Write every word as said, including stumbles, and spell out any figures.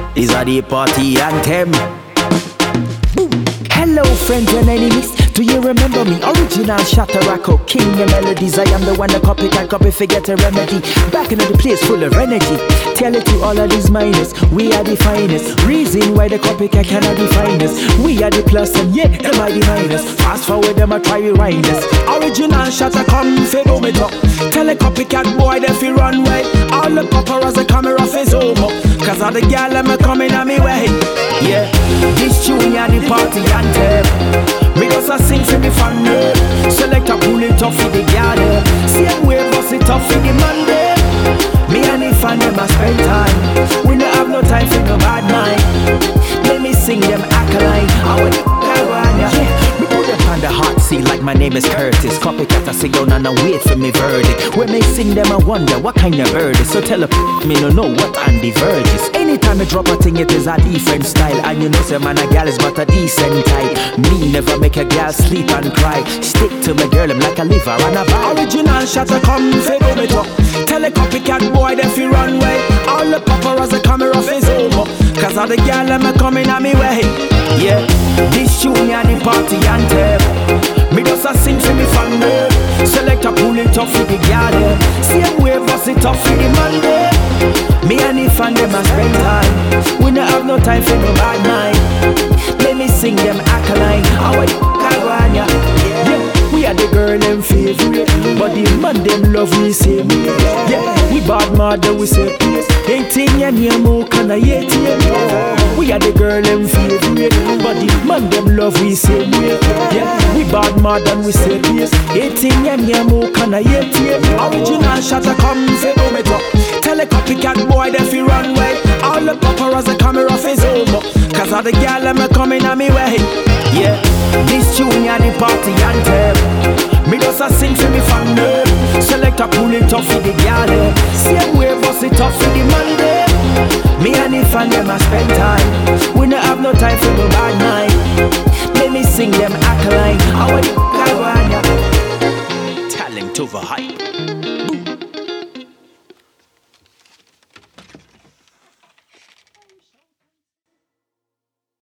These are the party anthem. Hello friends and enemies, do you remember me? Original Shatarako, king of melodies. I am the one that copycat copy forget a remedy. Back into the place full of energy. Tell it to all of these minors, we are the finest. Reason why the copycat cannot define us. We are the plus and yeah, them are the minus. Fast forward them a try rewind us. Original Shatter come fade me talk. Tell a copycat boy that fi run way. All the paparazzi camera face over. Cause all the gal them a coming on me way. Yeah, this tune ya the party anthem. Me just a sing for me family. Select a pull it off for the gal. Same way bust it off for the man there. Me and the fan them a spend time. We don't have no time for no bad mind. Let me sing them acolyte. I want the Carolina. Yeah, me put them on the hot seat like my name is Curtis. Copycat I sit down and I wait for me verdict. When me sing them I wonder what kind of bird is. So tell a p- me no know what on the verge is. Anytime I drop a thing it is a different style. And you know say man a gal is but a decent type. Me never make a gal sleep and cry. Stick to my girl I'm like a liver and a vibe. Original Shatter come fade over top. Tell a copycat boy that fi run way. All the paparazzi camera face over. Cause all the gal them a coming on me way. Yeah, this tune ya the party anthem. Me just a sing for me family. Select a pull it off for the gal. Same way bust it off for the man there. Me and the fan them a spend time. We don't have no time for no bad mind. Let me sing them acolyte. How the Carolina. Yeah, we are the girl them favorite. But the man them love we same. Yeah, we bad mother we say please. eighteen ya near more can I yet we are the girl them favorite. But the man them love we same way. Yeah, we bad mother we say please. eighteen ya near more can I yet original Shatter come say no me talk. Tell a copycat boy that fi run way. All the paparazzi camera face over. Cause all the gal them a coming on me way. Yeah, this tune ya the party anthem. Me just a sing for me family. Select a pull it off for the gal. Same way bust it off for the man there. Me and the fan them a spend time. We don't have no time for no bad mind. Let me sing them acolyte. How are the Carolina? Talent over hype.